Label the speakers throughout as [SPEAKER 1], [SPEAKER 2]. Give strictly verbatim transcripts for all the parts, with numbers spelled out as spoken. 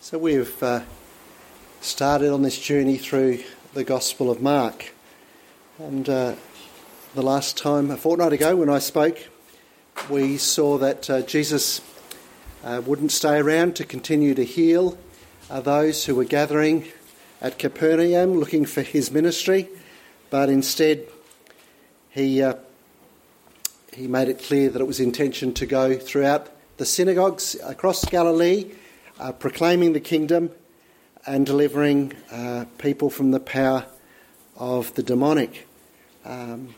[SPEAKER 1] So we've uh, started on this journey through the Gospel of Mark. And uh, the last time, a fortnight ago when I spoke, we saw that uh, Jesus uh, wouldn't stay around to continue to heal uh, those who were gathering at Capernaum looking for his ministry, but instead he, uh, he made it clear that it was intention to go throughout the synagogues across Galilee, Uh, proclaiming the kingdom and delivering uh, people from the power of the demonic. Um,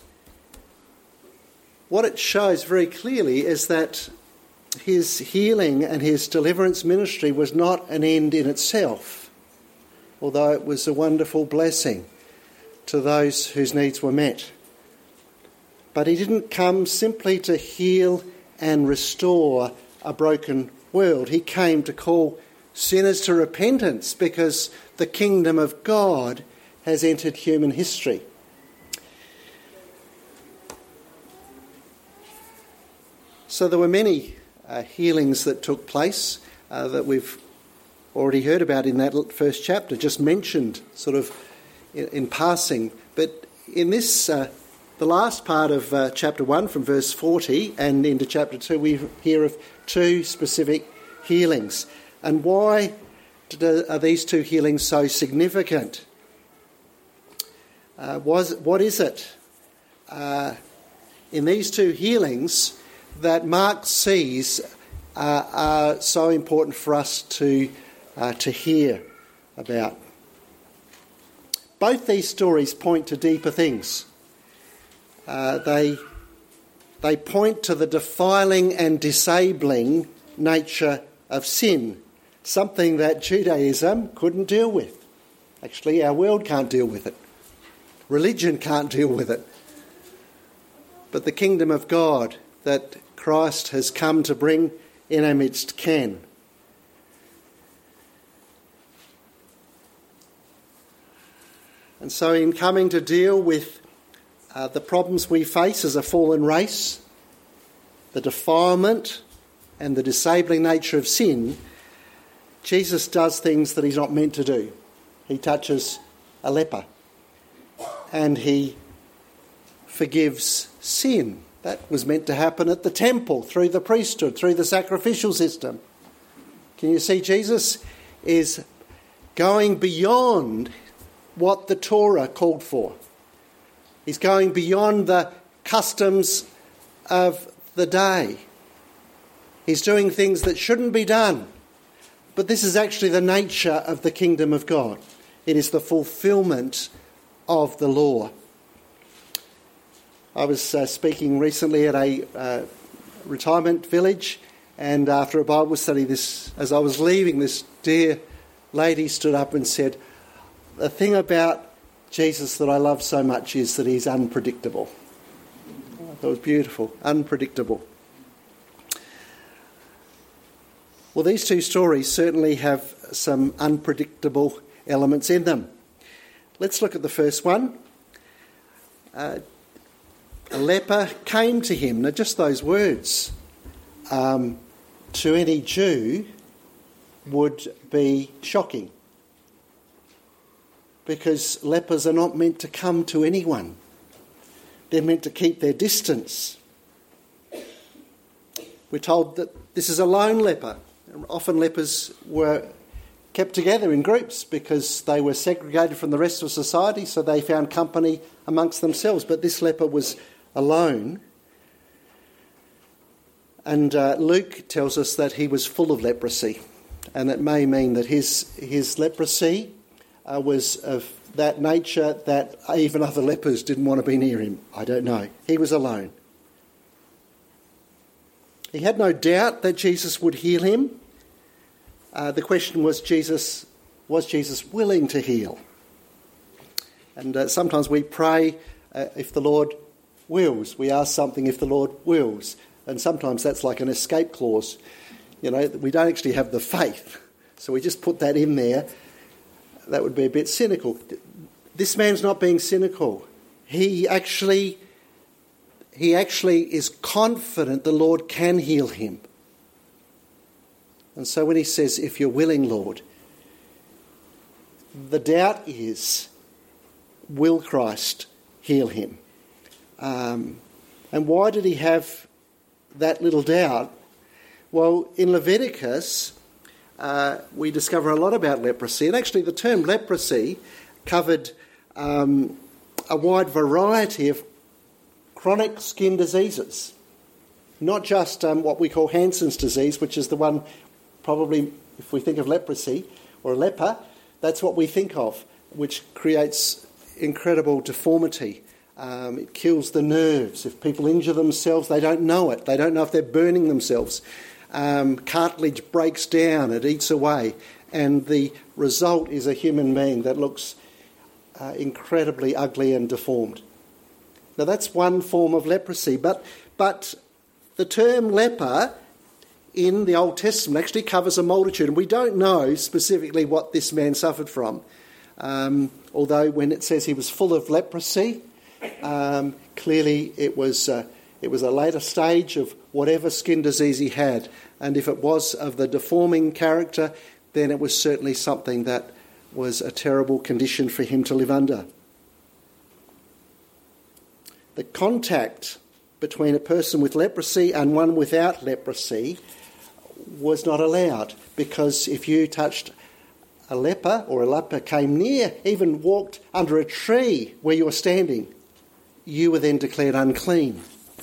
[SPEAKER 1] what it shows very clearly is that his healing and his deliverance ministry was not an end in itself, although it was a wonderful blessing to those whose needs were met. But he didn't come simply to heal and restore a broken world. He came to call sinners to repentance because the kingdom of God has entered human history. So there were many uh, healings that took place uh, that we've already heard about in that first chapter, just mentioned sort of in, in passing. But in this, uh, the last part of uh, chapter one, from verse forty and into chapter two, we hear of two specific healings. And why are these two healings so significant? Uh, was, what is it uh, in these two healings that Mark sees uh, are so important for us to, uh, to hear about? Both these stories point to deeper things. Uh, they, they point to the defiling and disabling nature of sin, something that Judaism couldn't deal with. Actually, our world can't deal with it. Religion can't deal with it. But the kingdom of God that Christ has come to bring in our midst can. And so in coming to deal with uh, the problems we face as a fallen race, the defilement and the disabling nature of sin, Jesus does things that he's not meant to do. He touches a leper and he forgives sin. That was meant to happen at the temple, through the priesthood, through the sacrificial system. Can you see Jesus is going beyond what the Torah called for? He's going beyond the customs of the day. He's doing things that shouldn't be done. But this is actually the nature of the kingdom of God. It is the fulfilment of the law. I was uh, speaking recently at a uh, retirement village, and after a Bible study, this, as I was leaving, this dear lady stood up and said, "The thing about Jesus that I love so much is that he's unpredictable." That was beautiful, unpredictable. Well, these two stories certainly have some unpredictable elements in them. Let's look at the first one. Uh, a leper came to him. Now, just those words um, to any Jew would be shocking, because lepers are not meant to come to anyone. They're meant to keep their distance. We're told that this is a lone leper. Often lepers were kept together in groups because they were segregated from the rest of society, so they found company amongst themselves. But this leper was alone. And uh, Luke tells us that he was full of leprosy. And it may mean that his, his leprosy uh, was of that nature that even other lepers didn't want to be near him. I don't know. He was alone. He had no doubt that Jesus would heal him. Uh, the question was, Jesus, was Jesus willing to heal? And uh, sometimes we pray uh, if the Lord wills. We ask something if the Lord wills. And sometimes that's like an escape clause. You know, we don't actually have the faith. So we just put that in there. That would be a bit cynical. This man's not being cynical. He actually, he actually is confident the Lord can heal him. And so when he says, if you're willing, Lord, the doubt is, will Christ heal him? Um, and why did he have that little doubt? Well, in Leviticus, uh, we discover a lot about leprosy. And actually the term leprosy covered um, a wide variety of chronic skin diseases. Not just um, what we call Hansen's disease, which is the one probably, if we think of leprosy or a leper, that's what we think of, which creates incredible deformity. Um, it kills the nerves. If people injure themselves, they don't know it. They don't know if they're burning themselves. Um, cartilage breaks down, it eats away, and the result is a human being that looks uh, incredibly ugly and deformed. Now that's one form of leprosy, but but the term leper in the Old Testament actually covers a multitude, and we don't know specifically what this man suffered from. Um, although when it says he was full of leprosy, um, clearly it was uh, it was a later stage of whatever skin disease he had, and if it was of the deforming character, then it was certainly something that was a terrible condition for him to live under. The contact between a person with leprosy and one without leprosy was not allowed, because if you touched a leper or a leper came near, even walked under a tree where you were standing, you were then declared unclean.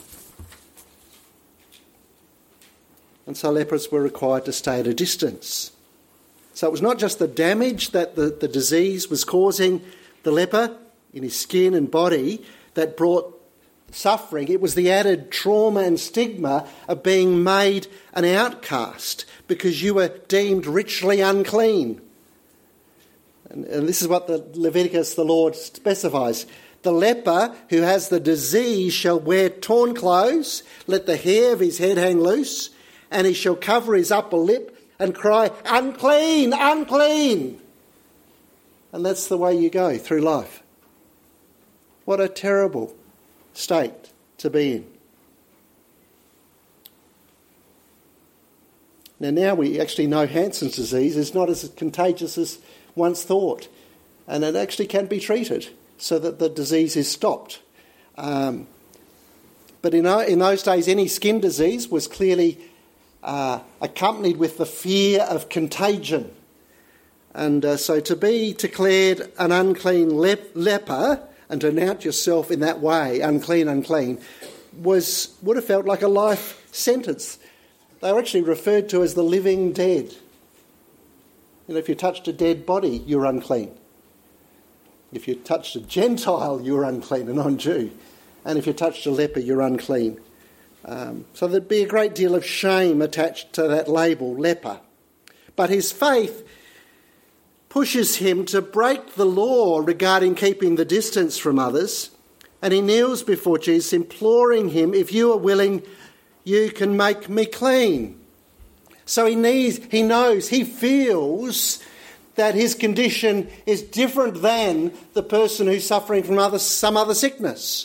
[SPEAKER 1] And so lepers were required to stay at a distance. So it was not just the damage that the, the disease was causing the leper in his skin and body that brought suffering, it was the added trauma and stigma of being made an outcast because you were deemed ritually unclean. And, and this is what the Leviticus, the Lord specifies. The leper who has the disease shall wear torn clothes, let the hair of his head hang loose, and he shall cover his upper lip and cry, unclean, unclean. And that's the way you go through life. What a terrible state to be in. Now, now we actually know Hansen's disease is not as contagious as once thought, and it actually can be treated so that the disease is stopped. Um, but in, in those days, any skin disease was clearly uh, accompanied with the fear of contagion. And uh, so to be declared an unclean lep- leper and to announce yourself in that way, unclean, unclean, was would have felt like a life sentence. They were actually referred to as the living dead. You know, if you touched a dead body, you're unclean. If you touched a Gentile, you're unclean, a non-Jew. And if you touched a leper, you're unclean. Um, so there'd be a great deal of shame attached to that label, leper. But his faith pushes him to break the law regarding keeping the distance from others, and he kneels before Jesus, imploring him, if you are willing, you can make me clean. So he needs, he knows, he feels that his condition is different than the person who's suffering from other, some other sickness.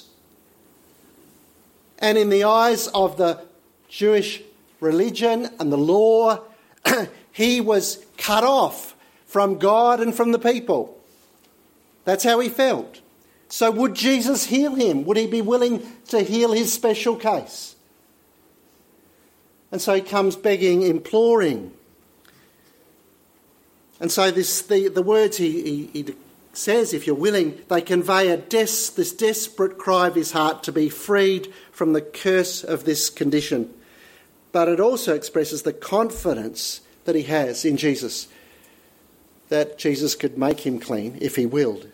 [SPEAKER 1] And in the eyes of the Jewish religion and the law, he was cut off from God and from the people. That's how he felt. So would Jesus heal him? Would he be willing to heal his special case? And so he comes begging, imploring. And so this, the, the words he, he, he says, if you're willing, they convey a des, this desperate cry of his heart to be freed from the curse of this condition. But it also expresses the confidence that he has in Jesus, that Jesus could make him clean if he willed.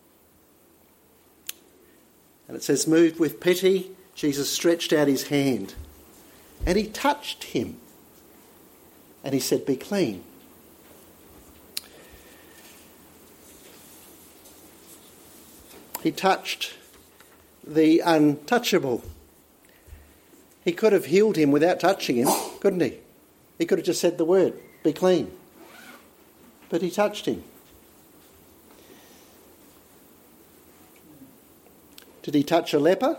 [SPEAKER 1] And it says, moved with pity, Jesus stretched out his hand and he touched him. And he said, be clean. He touched the untouchable. He could have healed him without touching him, couldn't he? He could have just said the word, be clean. But he touched him. Did he touch a leper?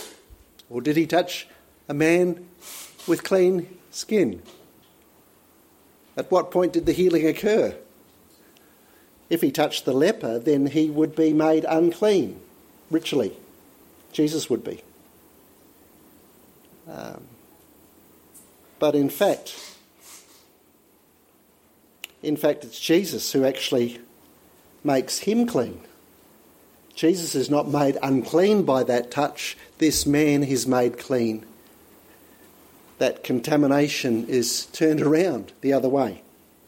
[SPEAKER 1] Or did he touch a man with clean skin? At what point did the healing occur? If he touched the leper, then he would be made unclean, ritually. Jesus would be. Um, but in fact, in fact, it's Jesus who actually makes him clean. Jesus is not made unclean by that touch. This man is made clean. That contamination is turned around the other way.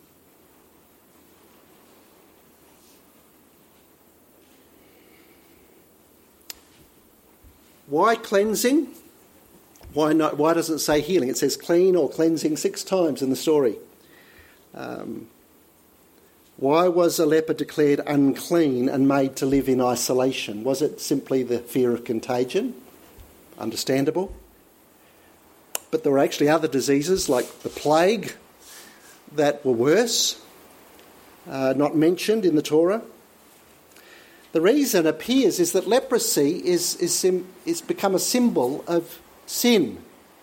[SPEAKER 1] Why cleansing? Why not? Why doesn't it say healing? It says clean or cleansing six times in the story. Um, why was a leper declared unclean and made to live in isolation? Was it simply the fear of contagion? Understandable. But there were actually other diseases like the plague that were worse, uh, not mentioned in the Torah. The reason appears is that leprosy is, is, sim, is become a symbol of sin.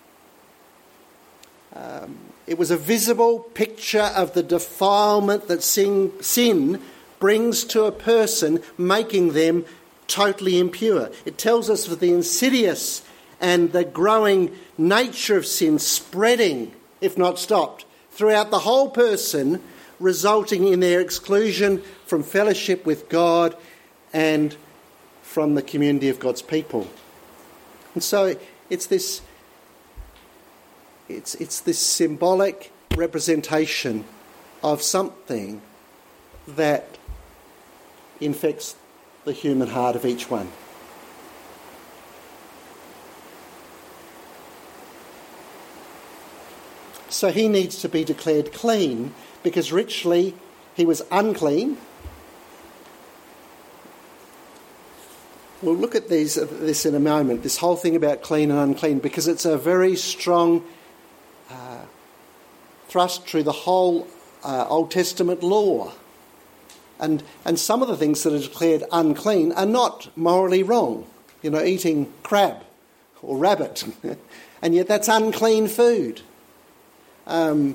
[SPEAKER 1] Um, it was a visible picture of the defilement that sin, sin brings to a person, making them totally impure. It tells us of the insidious and the growing nature of sin spreading, if not stopped, throughout the whole person, resulting in their exclusion from fellowship with God and from the community of God's people. And so it's this it's it's this symbolic representation of something that infects the human heart of each one. So he needs to be declared clean because ritually he was unclean. We'll look at these, this in a moment, this whole thing about clean and unclean, because it's a very strong uh, thrust through the whole uh, Old Testament law. And, and some of the things that are declared unclean are not morally wrong. You know, eating crab or rabbit, and yet that's unclean food. Um,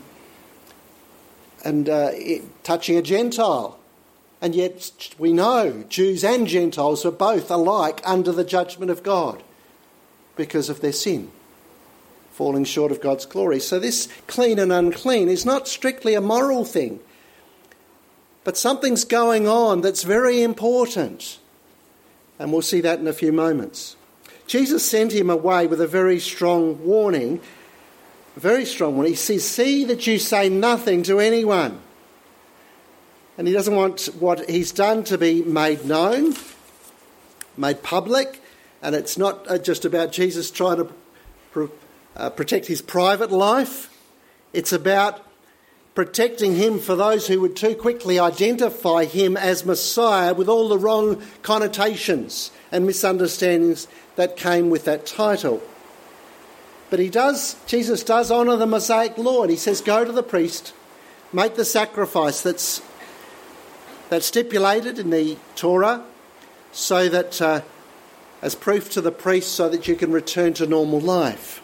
[SPEAKER 1] and uh, it, touching a Gentile. And yet we know Jews and Gentiles are both alike under the judgment of God because of their sin, falling short of God's glory. So this clean and unclean is not strictly a moral thing, but something's going on that's very important. And we'll see that in a few moments. Jesus sent him away with a very strong warning, a very strong warning. He says, see that you say nothing to anyone. And he doesn't want what he's done to be made known, made public. And it's not just about Jesus trying to pr- uh, protect his private life. It's about protecting him for those who would too quickly identify him as Messiah with all the wrong connotations and misunderstandings that came with that title. But he does, Jesus does honour the Mosaic law. And he says, go to the priest, make the sacrifice that's That's stipulated in the Torah, so that, uh, as proof to the priest, so that you can return to normal life.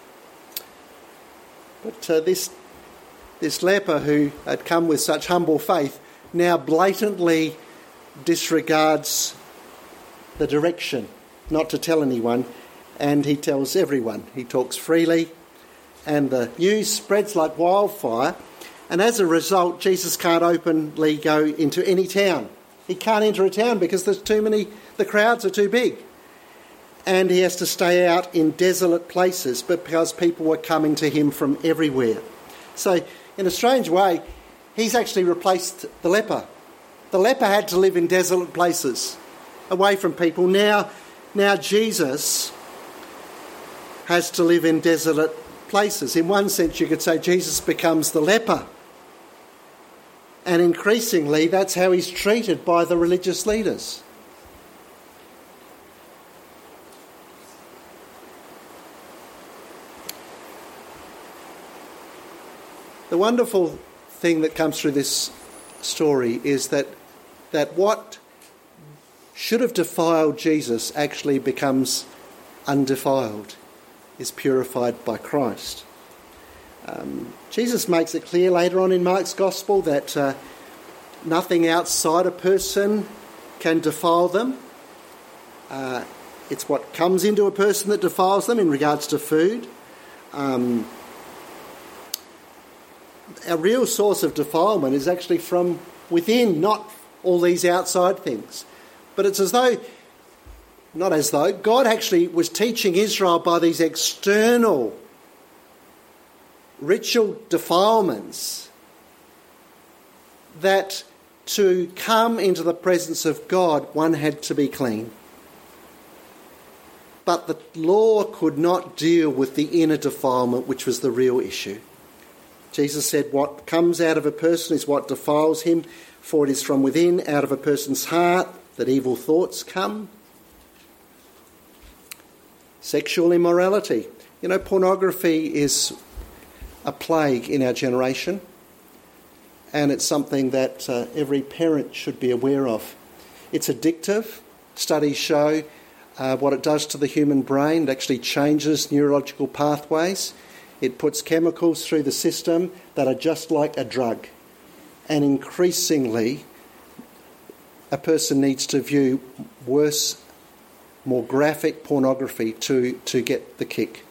[SPEAKER 1] But uh, this this leper who had come with such humble faith now blatantly disregards the direction, not to tell anyone, and he tells everyone. He talks freely, and the news spreads like wildfire. And as a result, Jesus can't openly go into any town. He can't enter a town because there's too many, the crowds are too big. And he has to stay out in desolate places, but because people were coming to him from everywhere. So, in a strange way, he's actually replaced the leper. The leper had to live in desolate places, away from people. Now, now Jesus has to live in desolate places. In one sense, you could say Jesus becomes the leper. And increasingly, that's how he's treated by the religious leaders. The wonderful thing that comes through this story is that, that what should have defiled Jesus actually becomes undefiled, is purified by Christ. Um, Jesus makes it clear later on in Mark's Gospel that uh, nothing outside a person can defile them. Uh, it's what comes into a person that defiles them in regards to food. Um, our real source of defilement is actually from within, not all these outside things. But it's as though, not as though, God actually was teaching Israel by these external ritual defilements that to come into the presence of God, one had to be clean. But the law could not deal with the inner defilement, which was the real issue. Jesus said, what comes out of a person is what defiles him, for it is from within, out of a person's heart, that evil thoughts come. Sexual immorality. You know, pornography is a plague in our generation, and it's something that uh, every parent should be aware of. It's addictive. Studies show uh, what it does to the human brain. It actually changes neurological pathways. It puts chemicals through the system that are just like a drug. And increasingly, a person needs to view worse, more graphic pornography to, to get the kick.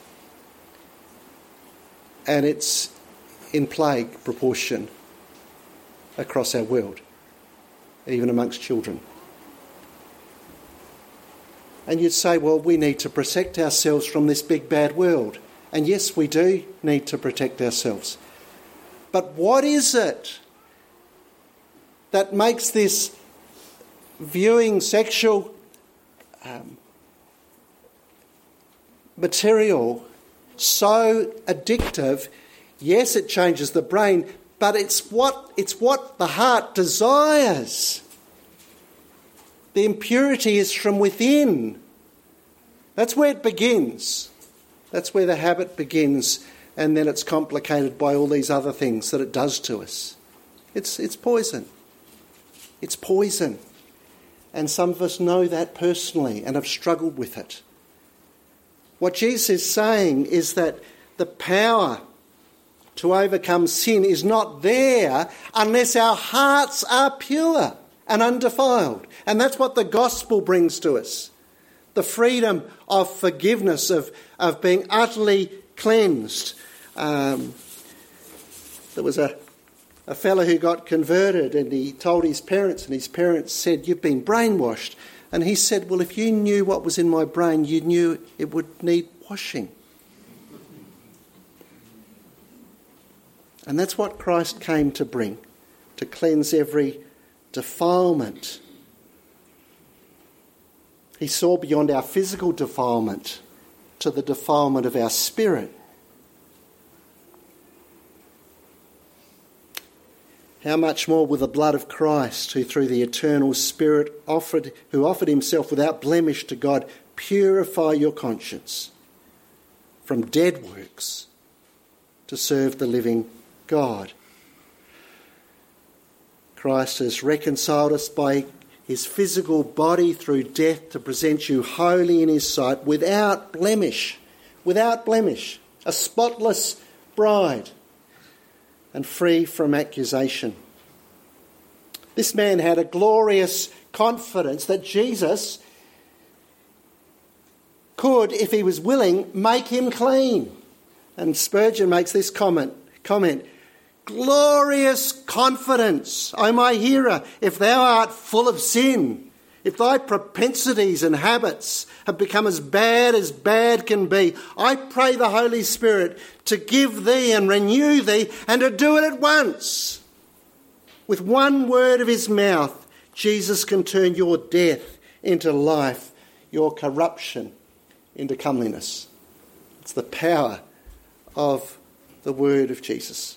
[SPEAKER 1] And it's in plague proportion across our world, even amongst children. And you'd say, well, we need to protect ourselves from this big bad world. And yes, we do need to protect ourselves. But what is it that makes this viewing sexual um, material so addictive? Yes, it changes the brain, but it's what it's what the heart desires. The impurity is from within. That's where it begins. That's where the habit begins, and then it's complicated by all these other things that it does to us. It's it's poison. It's poison. And some of us know that personally and have struggled with it. What Jesus is saying is that the power to overcome sin is not there unless our hearts are pure and undefiled. And that's what the gospel brings to us. The freedom of forgiveness, of, of being utterly cleansed. Um, there was a, a fellow who got converted, and he told his parents, and his parents said, "You've been brainwashed." And he said, "Well, if you knew what was in my brain, you knew it would need washing." And that's what Christ came to bring, to cleanse every defilement. He saw beyond our physical defilement to the defilement of our spirit. How much more will the blood of Christ, who through the eternal Spirit offered, who offered himself without blemish to God, purify your conscience from dead works to serve the living God. Christ has reconciled us by his physical body through death to present you holy in his sight, without blemish, without blemish, a spotless bride, and free from accusation. This man had a glorious confidence that Jesus could, if he was willing, make him clean. And Spurgeon makes this comment, comment, "Glorious confidence, O my hearer, if thou art full of sin, if thy propensities and habits have become as bad as bad can be, I pray the Holy Spirit to give thee and renew thee, and to do it at once. With one word of his mouth, Jesus can turn your death into life, your corruption into comeliness." It's the power of the word of Jesus.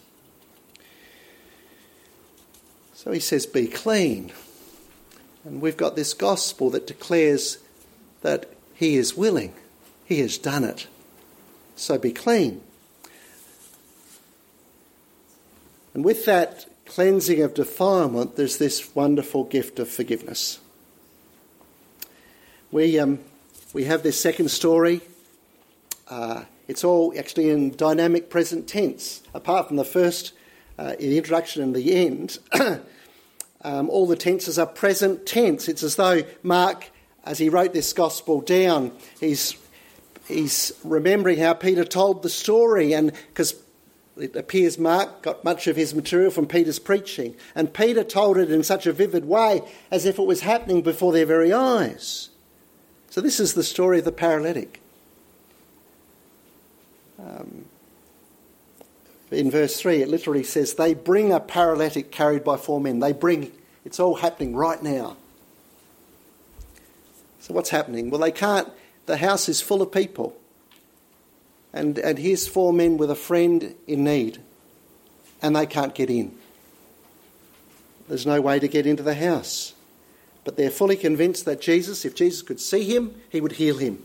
[SPEAKER 1] So he says, be clean. And we've got this gospel that declares that he is willing. He has done it. So be clean. And with that cleansing of defilement, there's this wonderful gift of forgiveness. We um, we have this second story uh, it's all actually in dynamic present tense. Apart from the first, uh, in the introduction and the end, um, all the tenses are present tense. It's as though Mark, as he wrote this gospel down, he's he's remembering how Peter told the story, and because it appears Mark got much of his material from Peter's preaching, and Peter told it in such a vivid way as if it was happening before their very eyes. So this is the story of the paralytic. Um, in verse three, it literally says, they bring a paralytic carried by four men. They bring, it's all happening right now. So what's happening? Well, they can't, the house is full of people. And, and here's four men with a friend in need. And they can't get in. There's no way to get into the house. But they're fully convinced that Jesus, if Jesus could see him, he would heal him.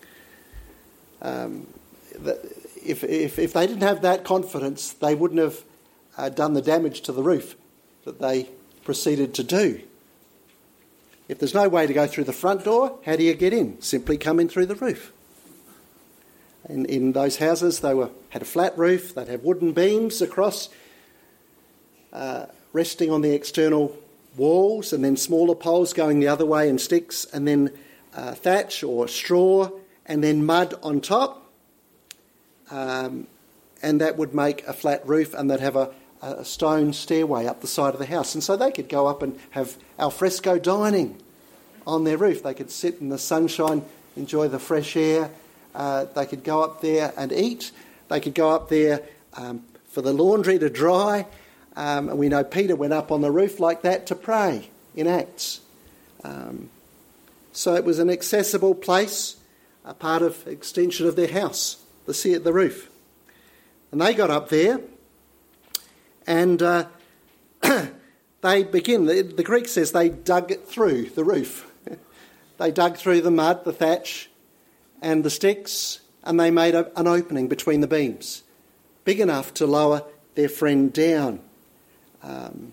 [SPEAKER 1] Um, the, if, if, if they didn't have that confidence, they wouldn't have uh, done the damage to the roof that they proceeded to do. If there's no way to go through the front door, how do you get in? Simply come in through the roof. In, in those houses, they were had a flat roof. They'd have wooden beams across, uh, resting on the external walls, and then smaller poles going the other way and sticks, and then uh, thatch or straw, and then mud on top. Um, and that would make a flat roof, and they'd have a, a stone stairway up the side of the house. And so they could go up and have alfresco dining on their roof. They could sit in the sunshine, enjoy the fresh air. Uh, they could go up there and eat. They could go up there um, for the laundry to dry. Um, and we know Peter went up on the roof like that to pray in Acts. Um, so it was an accessible place, a part of extension of their house, the sea at the roof. And they got up there and uh, they begin, the, the Greek says they dug through the roof. They dug through the mud, the thatch, and the sticks, and they made a, an opening between the beams, big enough to lower their friend down. Um,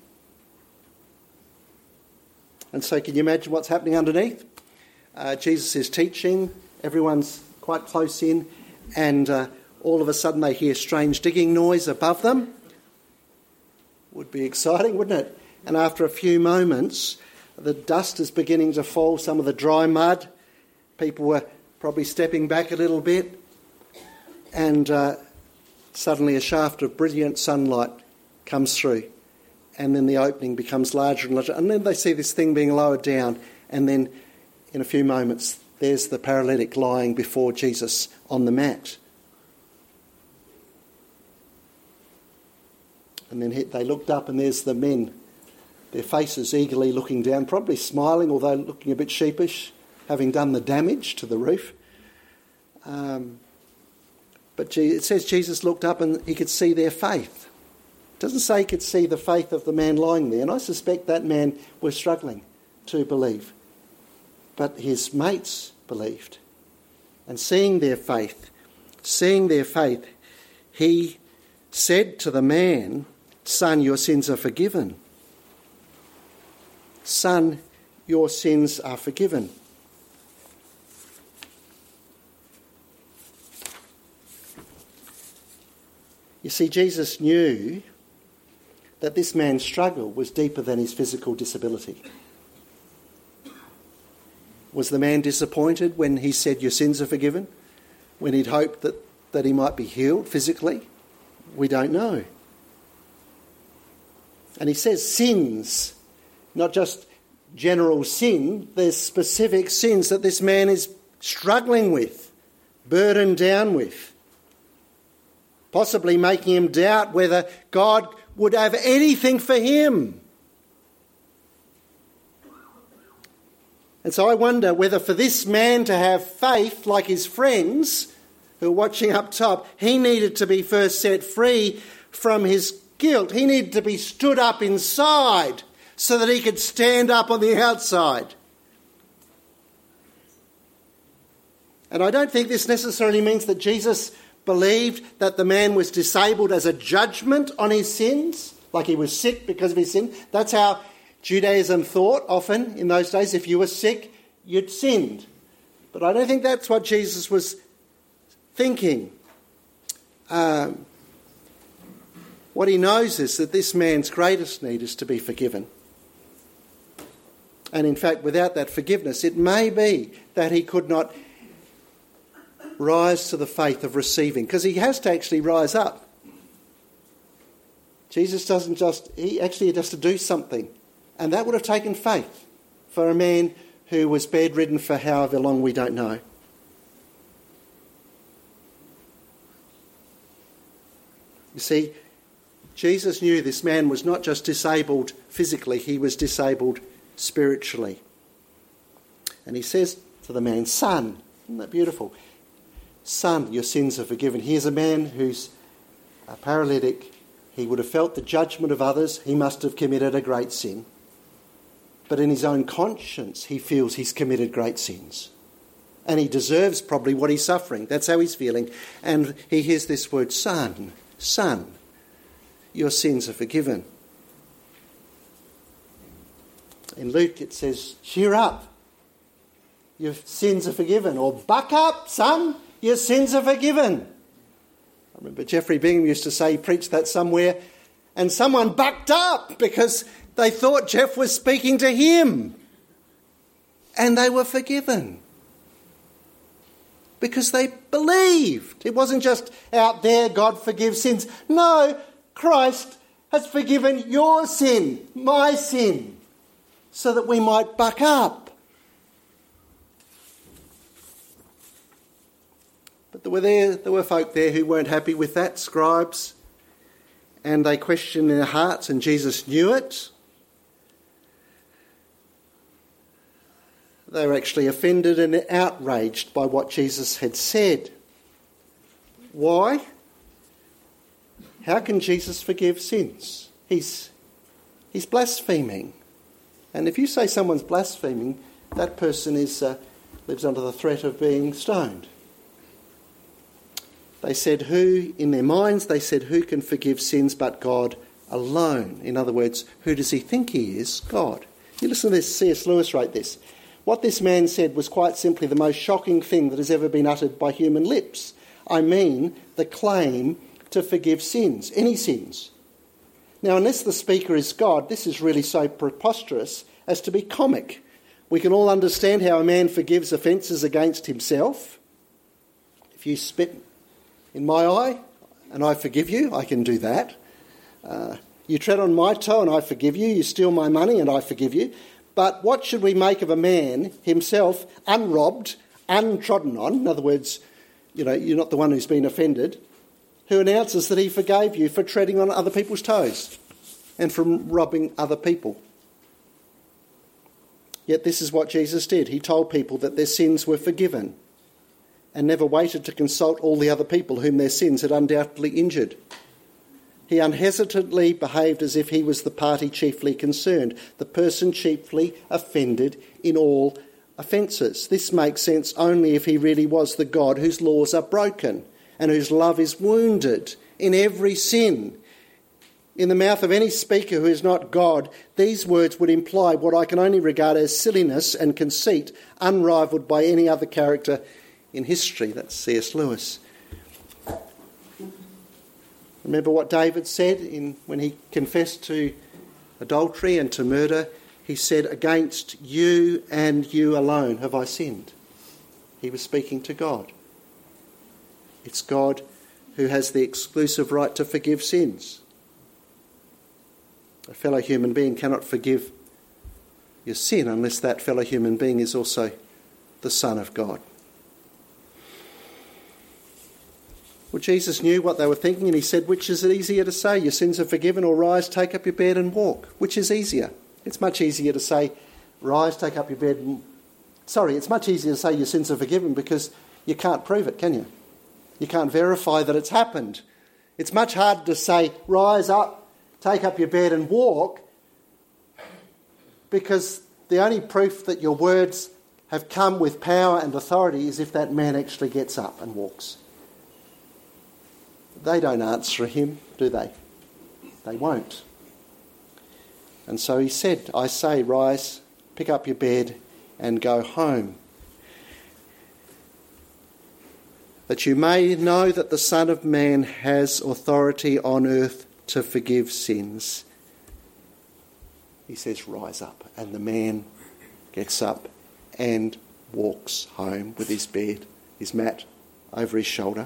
[SPEAKER 1] and so can you imagine what's happening underneath? Uh, Jesus is teaching, everyone's quite close in, and uh, all of a sudden they hear strange digging noise above them. Would be exciting, wouldn't it? And after a few moments, the dust is beginning to fall, some of the dry mud. People were probably stepping back a little bit, and uh, suddenly a shaft of brilliant sunlight comes through, and then the opening becomes larger and larger, and then they see this thing being lowered down, and then in a few moments there's the paralytic lying before Jesus on the mat. And then they looked up, and there's the men, their faces eagerly looking down, probably smiling, although looking a bit sheepish, having done the damage to the roof. Um, but it says Jesus looked up and he could see their faith. It doesn't say he could see the faith of the man lying there, and I suspect that man was struggling to believe. But his mates believed. And seeing their faith, seeing their faith, he said to the man, "Son, your sins are forgiven." Son, your sins are forgiven. You see, Jesus knew that this man's struggle was deeper than his physical disability. Was the man disappointed when he said, "Your sins are forgiven"? When he'd hoped that, that he might be healed physically? We don't know. And he says sins, not just general sin. There's specific sins that this man is struggling with, burdened down with, possibly making him doubt whether God would have anything for him. And so I wonder whether for this man to have faith like his friends who are watching up top, he needed to be first set free from his guilt. He needed to be stood up inside so that he could stand up on the outside. And I don't think this necessarily means that Jesus believed that the man was disabled as a judgment on his sins, like he was sick because of his sin. That's how Judaism thought often in those days. If you were sick, you'd sinned. But I don't think that's what Jesus was thinking. um, what he knows is that this man's greatest need is to be forgiven. And in fact, without that forgiveness, it may be that he could not rise to the faith of receiving, because he has to actually rise up. Jesus doesn't just, he actually has to do something. And that would have taken faith for a man who was bedridden for however long we don't know. You see, Jesus knew this man was not just disabled physically, he was disabled spiritually. And he says to the man, "Son," isn't that beautiful? "Son, your sins are forgiven." Here's a man who's a paralytic. He would have felt the judgment of others. He must have committed a great sin. But in his own conscience, he feels he's committed great sins. And he deserves probably what he's suffering. That's how he's feeling. And he hears this word, "Son, son, your sins are forgiven." In Luke it says, "Cheer up, your sins are forgiven." Or, "Buck up, son, your sins are forgiven." I remember Geoffrey Bingham used to say, he preached that somewhere, and someone bucked up because they thought Jeff was speaking to him. And they were forgiven. Because they believed. It wasn't just out there, God forgives sins. No, Christ has forgiven your sin, my sin, so that we might buck up. But there were, there, there were folk there who weren't happy with that, scribes, and they questioned their hearts, and Jesus knew it. They were actually offended and outraged by what Jesus had said. Why? How can Jesus forgive sins? He's, he's blaspheming. And if you say someone's blaspheming, that person is uh, lives under the threat of being stoned. They said, who, in their minds, they said, who can forgive sins but God alone? In other words, who does he think he is? God. You listen to this, C S Lewis wrote this. What this man said was quite simply the most shocking thing that has ever been uttered by human lips. I mean, the claim to forgive sins, any sins. Now, unless the speaker is God, this is really so preposterous as to be comic. We can all understand how a man forgives offences against himself. If you spit in my eye and I forgive you, I can do that. Uh, you tread on my toe and I forgive you. You steal my money and I forgive you. But what should we make of a man himself unrobbed, untrodden on, in other words, you know, you're not the one who's been offended, who announces that he forgave you for treading on other people's toes and from robbing other people? Yet this is what Jesus did. He told people that their sins were forgiven and never waited to consult all the other people whom their sins had undoubtedly injured. He unhesitantly behaved as if he was the party chiefly concerned, the person chiefly offended in all offences. This makes sense only if he really was the God whose laws are broken and whose love is wounded in every sin. In the mouth of any speaker who is not God, these words would imply what I can only regard as silliness and conceit, unrivalled by any other character in history. That's C S Lewis. Remember what David said in when he confessed to adultery and to murder? He said, "Against you and you alone have I sinned." He was speaking to God. It's God who has the exclusive right to forgive sins. A fellow human being cannot forgive your sin unless that fellow human being is also the Son of God. Well, Jesus knew what they were thinking, and he said, which is it easier to say, your sins are forgiven, or rise, take up your bed and walk? Which is easier? It's much easier to say, rise, take up your bed and... Sorry, it's much easier to say your sins are forgiven because you can't prove it, can you? You can't verify that it's happened. It's much harder to say, rise up, take up your bed and walk, because the only proof that your words have come with power and authority is if that man actually gets up and walks. They don't answer him, do they? They won't. And so he said, I say, rise, pick up your bed and go home. that you may know that the Son of Man has authority on earth to forgive sins. He says, rise up. And the man gets up and walks home with his bed, his mat over his shoulder.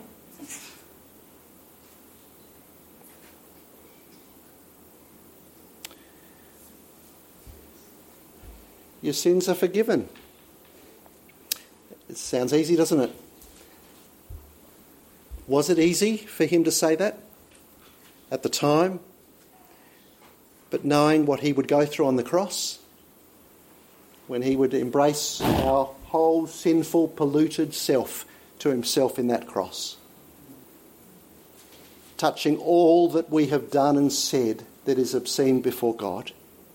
[SPEAKER 1] Your sins are forgiven. It sounds easy, doesn't it? Was it easy for him to say that at the time? But knowing what he would go through on the cross, when he would embrace our whole sinful, polluted self to himself in that cross, touching all that we have done and said that is obscene before God.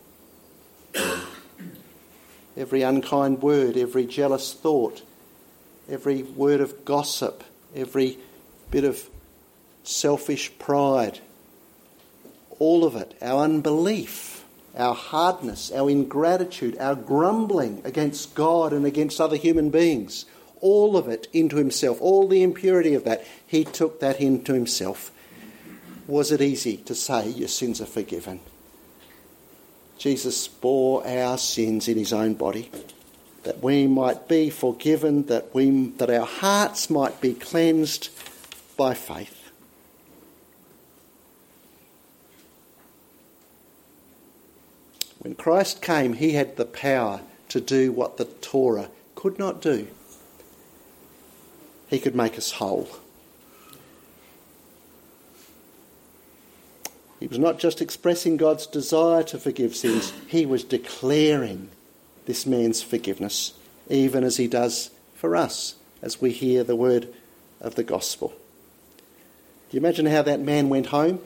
[SPEAKER 1] Every unkind word, every jealous thought, every word of gossip, every bit of selfish pride, all of it, our unbelief, our hardness, our ingratitude, our grumbling against God and against other human beings, all of it into himself, all the impurity of that, he took that into himself. Was it easy to say, your sins are forgiven? Jesus bore our sins in his own body, that we might be forgiven, that we that our hearts might be cleansed by faith. When Christ came, he had the power to do what the Torah could not do. He could make us whole. He was not just expressing God's desire to forgive sins, he was declaring this man's forgiveness, even as he does for us, as we hear the word of the gospel. Do you imagine how that man went home?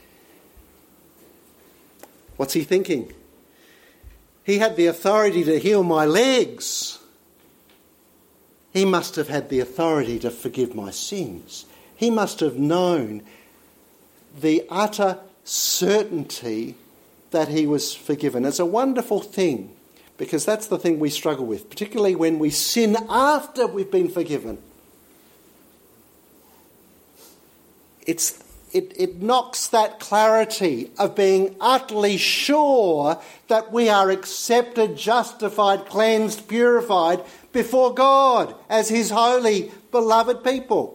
[SPEAKER 1] What's he thinking? He had the authority to heal my legs. He must have had the authority to forgive my sins. He must have known the utter certainty that he was forgiven. It's a wonderful thing, because that's the thing we struggle with, particularly when we sin after we've been forgiven. It's, it, it knocks that clarity of being utterly sure that we are accepted, justified, cleansed, purified before God as his holy, beloved people.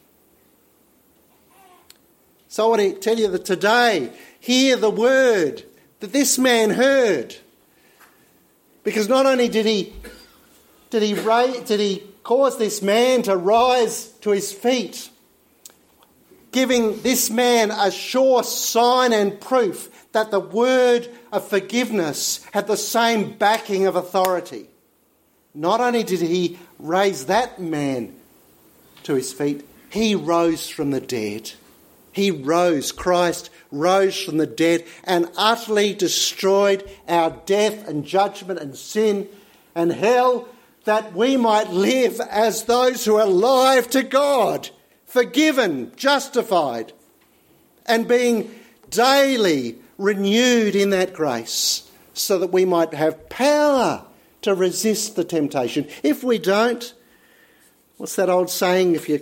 [SPEAKER 1] So I want to tell you that today, hear the word that this man heard. Because not only did he did he ra- did he cause this man to rise to his feet, giving this man a sure sign and proof that the word of forgiveness had the same backing of authority. Not only did he raise that man to his feet, he rose from the dead. He rose, Christ rose from the dead and utterly destroyed our death and judgment and sin and hell, that we might live as those who are alive to God, forgiven, justified, and being daily renewed in that grace, so that we might have power to resist the temptation. If we don't, what's that old saying? If you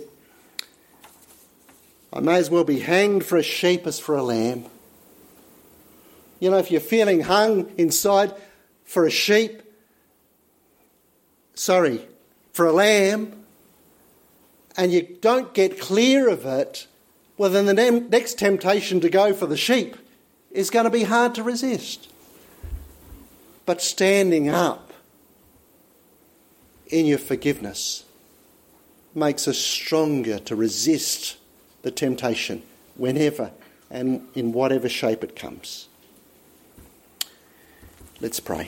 [SPEAKER 1] I may as well be hanged for a sheep as for a lamb. You know, if you're feeling hung inside for a sheep, sorry, for a lamb, and you don't get clear of it, well, then the next temptation to go for the sheep is going to be hard to resist. But standing up in your forgiveness makes us stronger to resist the temptation whenever and in whatever shape it comes. Let's pray.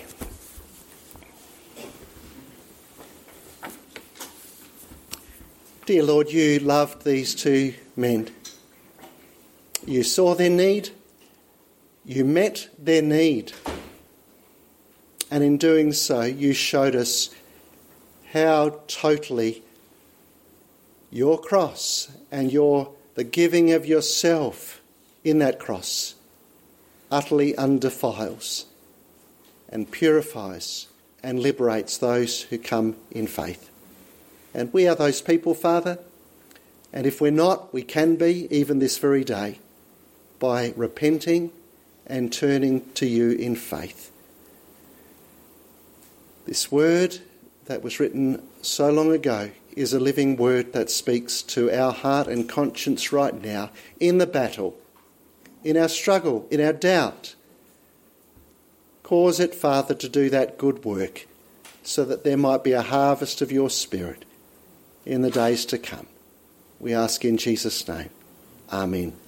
[SPEAKER 1] Dear Lord, you loved these two men. You saw their need. You met their need. And in doing so, you showed us how totally your cross and your the giving of yourself in that cross utterly undefiles and purifies and liberates those who come in faith. And we are those people, Father, And if we're not, we can be, even this very day, by repenting and turning to you in faith. This word that was written so long ago is a living word that speaks to our heart and conscience right now, in the battle, in our struggle, in our doubt. Cause it, Father, to do that good work so that there might be a harvest of your Spirit in the days to come. We ask in Jesus' name. Amen.